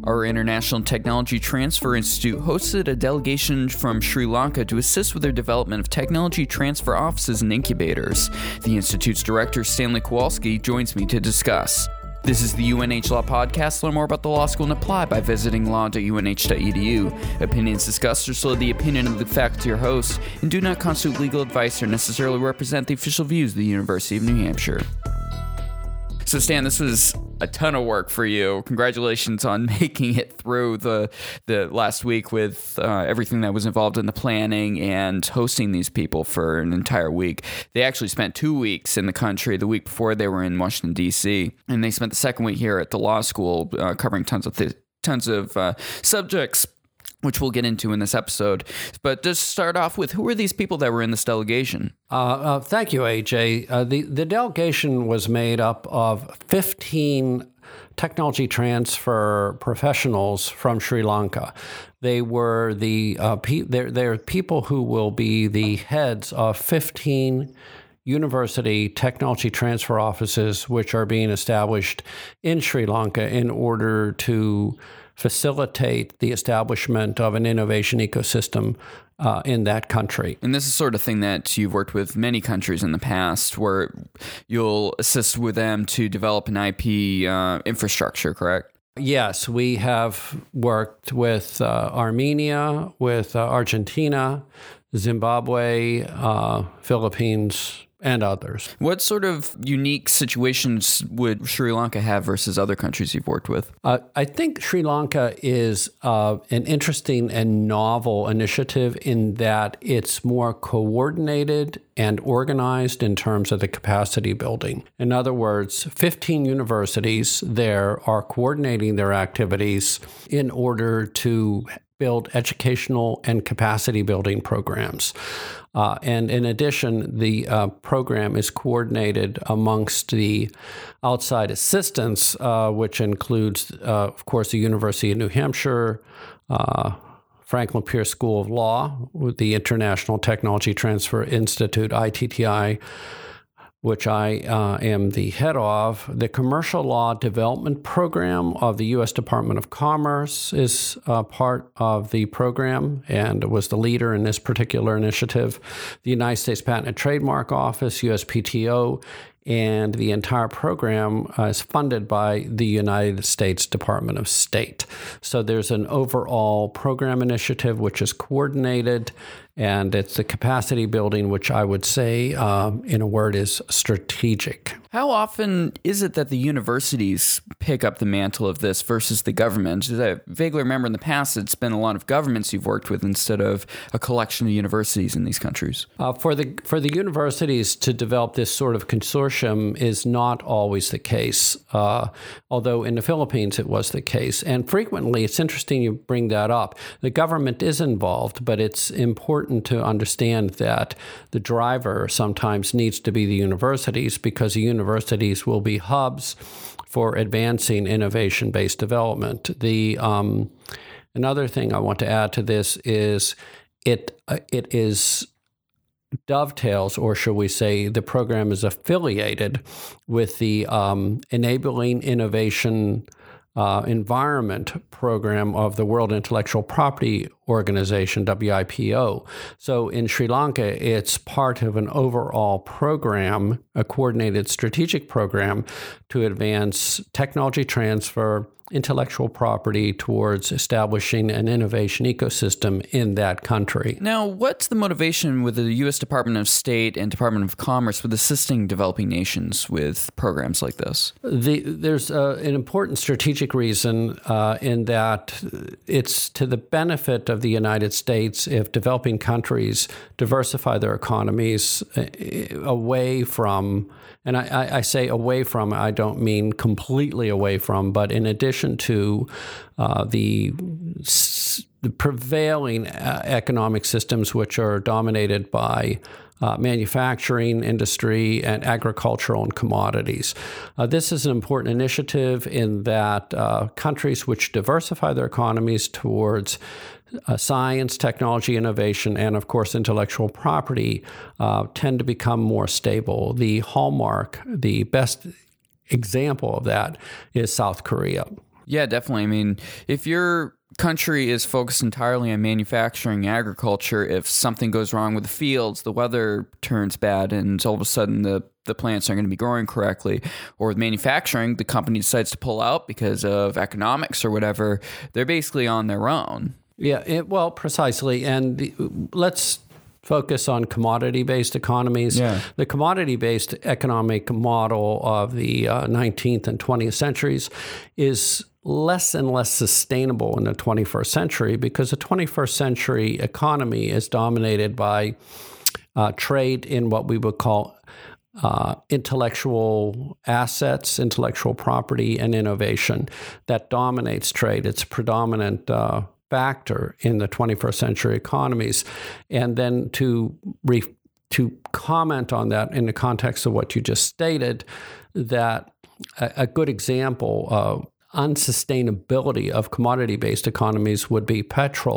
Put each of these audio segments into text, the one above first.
Our International Technology Transfer Institute hosted a delegation from Sri Lanka to assist with their development of technology transfer offices and incubators. The Institute's director, Stanley Kowalski, joins me to discuss. This is the UNH Law Podcast. Learn more about the law school and apply by visiting law.unh.edu. Opinions discussed are solely the opinion of the faculty or host and do not constitute legal advice or necessarily represent the official views of the University of New Hampshire. So Stan, this was a ton of work for you. Congratulations on making it through the last week with everything that was involved in the planning and hosting these people for an entire week. They actually spent 2 weeks in the country. The week before they were in Washington, D.C., and they spent the second week here at the law school covering tons of subjects, which we'll get into in this episode. But just start off with, who are these people that were in this delegation? Thank you, AJ. The delegation was made up of 15 technology transfer professionals from Sri Lanka. They were they're people who will be the heads of 15 university technology transfer offices, which are being established in Sri Lanka in order to facilitate the establishment of an innovation ecosystem in that country. And this is sort of thing that you've worked with many countries in the past, where you'll assist with them to develop an IP infrastructure, correct? Yes, we have worked with Armenia, with Argentina, Zimbabwe, Philippines, and others. What sort of unique situations would Sri Lanka have versus other countries you've worked with? I think Sri Lanka is an interesting and novel initiative in that it's more coordinated and organized in terms of the capacity building. In other words, 15 universities there are coordinating their activities in order to build educational and capacity building programs. And in addition, the program is coordinated amongst the outside assistants, which includes, of course, the University of New Hampshire, Franklin Pierce School of Law, with the International Technology Transfer Institute, ITTI, which I am the head of. The Commercial Law Development Program of the U.S. Department of Commerce is part of the program and was the leader in this particular initiative. The United States Patent and Trademark Office, USPTO, and the entire program is funded by the United States Department of State. So there's an overall program initiative which is coordinated, and it's the capacity building, which I would say, in a word, is strategic. How often is it that the universities pick up the mantle of this versus the government? I vaguely remember in the past it's been a lot of governments you've worked with instead of a collection of universities in these countries. For the universities to develop this sort of consortium is not always the case, although in the Philippines it was the case. And frequently, it's interesting you bring that up. The government is involved, but it's important to understand that the driver sometimes needs to be the universities, because the universities will be hubs for advancing innovation-based development. Another thing I want to add to this is it is dovetails, or should we say the program is affiliated with the Enabling Innovation Environment Program of the World Intellectual Property Organization, WIPO. So in Sri Lanka, it's part of an overall program, a coordinated strategic program to advance technology transfer, intellectual property towards establishing an innovation ecosystem in that country. Now, what's the motivation with the U.S. Department of State and Department of Commerce with assisting developing nations with programs like this? There's an important strategic reason in that it's to the benefit of the United States if developing countries diversify their economies away from, and I say away from, I don't mean completely away from, but in addition to the prevailing economic systems which are dominated by manufacturing, industry, and agricultural and commodities. This is an important initiative in that countries which diversify their economies towards science, technology, innovation, and of course intellectual property tend to become more stable. The hallmark, the best example of that is South Korea. Yeah, definitely. I mean, if your country is focused entirely on manufacturing, agriculture, if something goes wrong with the fields, the weather turns bad, and all of a sudden the plants aren't going to be growing correctly, or with manufacturing, the company decides to pull out because of economics or whatever, they're basically on their own. Yeah, well, precisely. And let's focus on commodity-based economies. Yeah. The commodity-based economic model of the 19th and 20th centuries is less and less sustainable in the 21st century because the 21st century economy is dominated by trade in what we would call intellectual assets, intellectual property, and innovation. That dominates trade. It's a predominant factor in the 21st century economies. And then to comment on that in the context of what you just stated, that a good example of unsustainability of commodity-based economies would be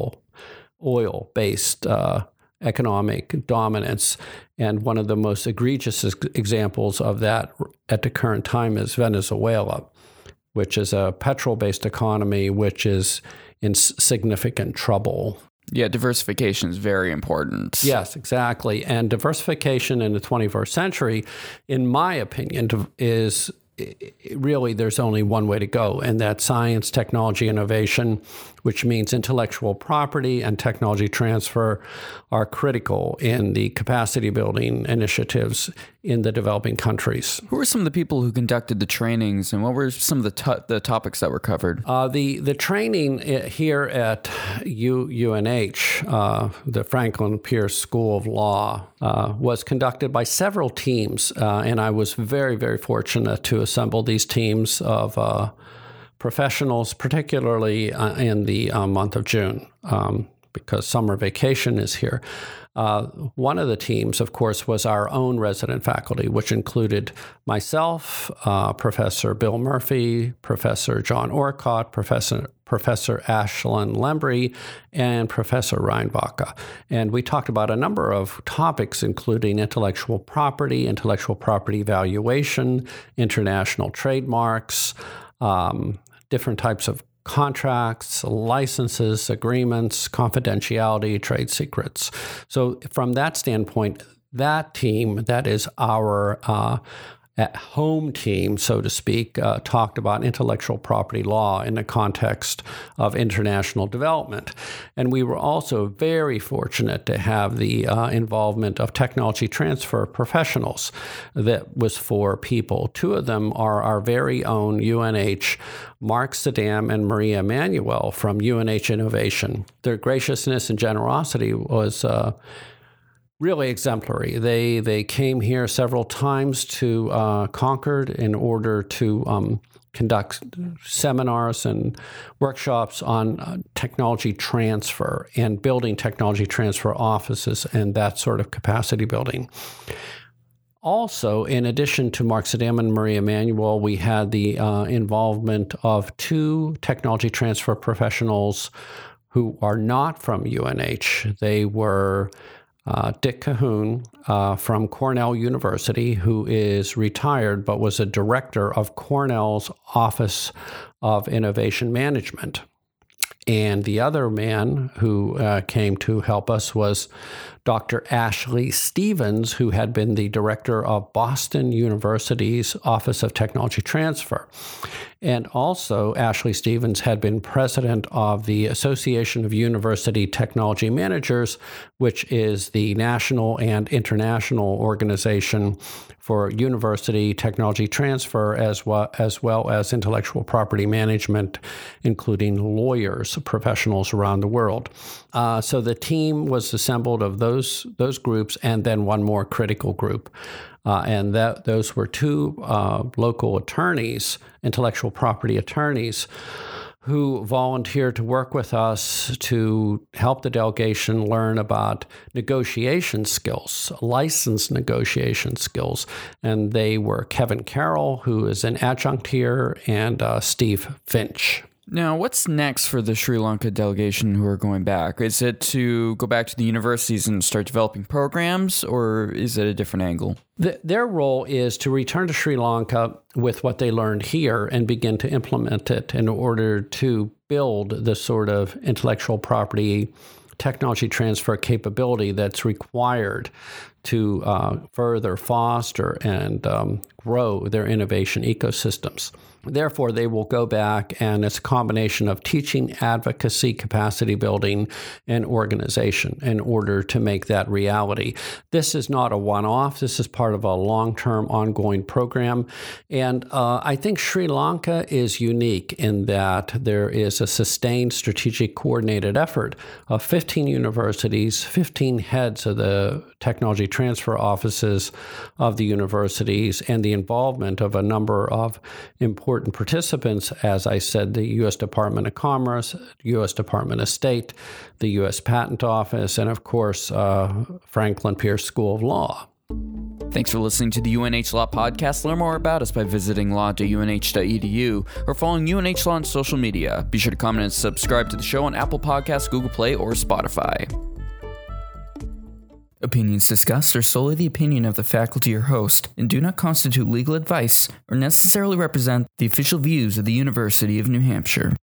oil-based economic dominance. And one of the most egregious examples of that at the current time is Venezuela, which is a petrol-based economy, which is in significant trouble. Yeah, diversification is very important. Yes, exactly. And diversification in the 21st century, in my opinion, is really there's only one way to go, and that's science, technology, innovation, which means intellectual property and technology transfer are critical in the capacity building initiatives in the developing countries. Who were some of the people who conducted the trainings, and what were some of the topics that were covered? The training here at UNH, the Franklin Pierce School of Law, was conducted by several teams, and I was very, very fortunate to assemble these teams of professionals, particularly in the month of June, because summer vacation is here. One of the teams, of course, was our own resident faculty, which included myself, Professor Bill Murphy, Professor John Orcott, Professor Ashlyn Lembry, and Professor Ryan Baca. And we talked about a number of topics, including intellectual property valuation, international trademarks, different types of contracts, licenses, agreements, confidentiality, trade secrets. So from that standpoint, that team, that is our home team, so to speak, talked about intellectual property law in the context of international development. And we were also very fortunate to have the involvement of technology transfer professionals that was for people. Two of them are our very own UNH, Mark Sadam and Maria Emanuel from UNH Innovation. Their graciousness and generosity was really exemplary. They came here several times to Concord in order to conduct seminars and workshops on technology transfer and building technology transfer offices and that sort of capacity building. Also, in addition to Mark Sadam and Maria Emanuel, we had the involvement of two technology transfer professionals who are not from UNH. They were Dick Cahoon from Cornell University, who is retired but was a director of Cornell's Office of Innovation Management. And the other man who came to help us was Dr. Ashley Stevens, who had been the director of Boston University's Office of Technology Transfer. And also, Ashley Stevens had been president of the Association of University Technology Managers, which is the national and international organization for university technology transfer, as well as intellectual property management, including lawyers, professionals around the world. So the team was assembled of those groups and then one more critical group. And those were two local attorneys, intellectual property attorneys, who volunteered to work with us to help the delegation learn about negotiation skills, license negotiation skills. And they were Kevin Carroll, who is an adjunct here, and Steve Finch. Now, what's next for the Sri Lanka delegation who are going back? Is it to go back to the universities and start developing programs, or is it a different angle? Their role is to return to Sri Lanka with what they learned here and begin to implement it in order to build the sort of intellectual property technology transfer capability that's required to further foster and grow their innovation ecosystems. Therefore, they will go back, and it's a combination of teaching, advocacy, capacity building, and organization in order to make that reality. This is not a one-off. This is part of a long-term ongoing program. And I think Sri Lanka is unique in that there is a sustained strategic coordinated effort of 15 universities, 15 heads of the technology transfer offices of the universities, and the involvement of a number of important participants, as I said, the U.S. Department of Commerce, U.S. Department of State, the U.S. Patent Office, and of course, Franklin Pierce School of Law. Thanks for listening to the UNH Law Podcast. Learn more about us by visiting law.unh.edu or following UNH Law on social media. Be sure to comment and subscribe to the show on Apple Podcasts, Google Play, or Spotify. Opinions discussed are solely the opinion of the faculty or host and do not constitute legal advice or necessarily represent the official views of the University of New Hampshire.